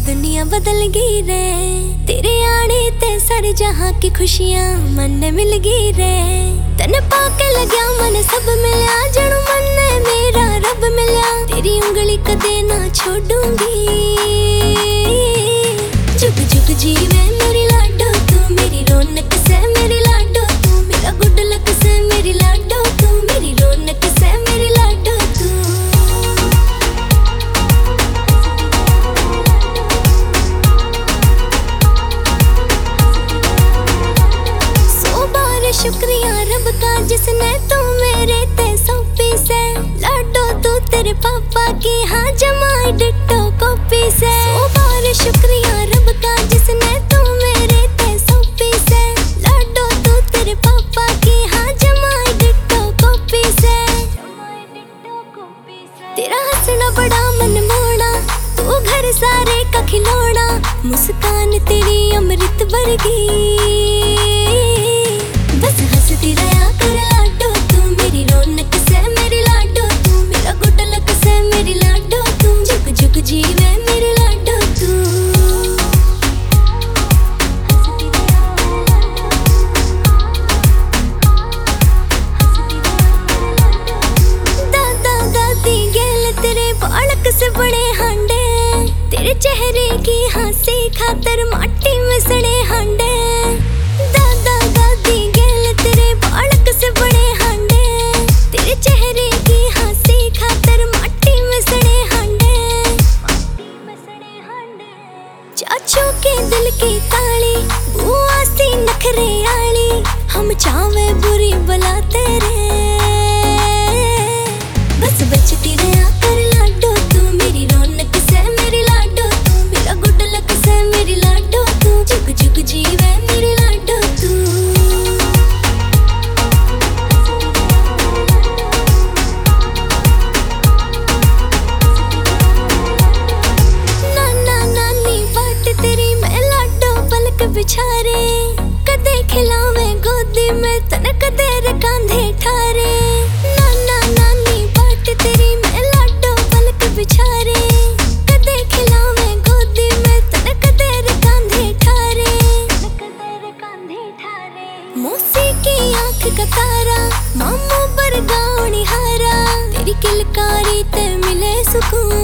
दुनिया बदल गई रे, तेरे आने ते सारे जहां की खुशियां मन मिल गई रे। तन पाके लग्या मन सब मिलया, जणू मन मेरा रब मिलया। तेरी उंगली कदे ना छोड़ूंगी, जुग जुग जीवे मेरी लाडो तू, मेरी रौनक से मेरी लाडो तू, मेरा गुड लक से मेरी लाडो तू, मेरी रौनक से मेरी लाडो तू। सौ बार शुक्रिया रब का जिसने तू मेरे ते सौंपी से, लाडो तू तेरे पापा की हाँ जमाई डिट्टो कॉपी से। सौ बार शुक्रिया रब का जिसने तू मेरे ते सौंपी से, लाडो तू तेरे पापा की हाँ जमाई डिट्टो कॉपी से। तेरा हंसना बड़ा मन मोड़ा, तू घर सारे का खिलौना, मुस्कान तेरी अमृत वर्गी। बस हंसती रहा कर लाडो तू, मेरी रौनक से मेरी लाडो तू, मेरा गुड लक से मेरी लाडो तू, जुग जुग जीवे मेरी लाडो तू। दादा दादी गेल तेरे बालक से बड़े हांडे, तेरे चेहरे की हंसी खातर माटी में सड़े हांडे। दादा दादी गेल तेरे बालक से बड़े हांडे, तेरे चेहरे की हंसी खातर माटी में सड़े हांडे। चाचू के दिल की ताली, बुआ सी नखरे आली, हम चावे बुरी बला तेरे। बस बचती रहा कर लाडो तू, मेरी रौनक से मेरी लाडो तू, मेरा गुड लक से मेरी लाडो तू, जुग जुग जीवे मेरी लाडो तू। नाना नानी बाट तेरी मैं लाडो पलक बिछारे, कदे खिलावे गोदी में तन कदे कांधे ठारे। नाना नानी बाट तेरी मैं लाडो पलक बिछारे, कदे खिलावे गोदी में तन कदे कांधे ठारे। मौसी की आंख का तारा, मामू बरगाउनी हारा, तेरी किलकारी ते मिले सुकून।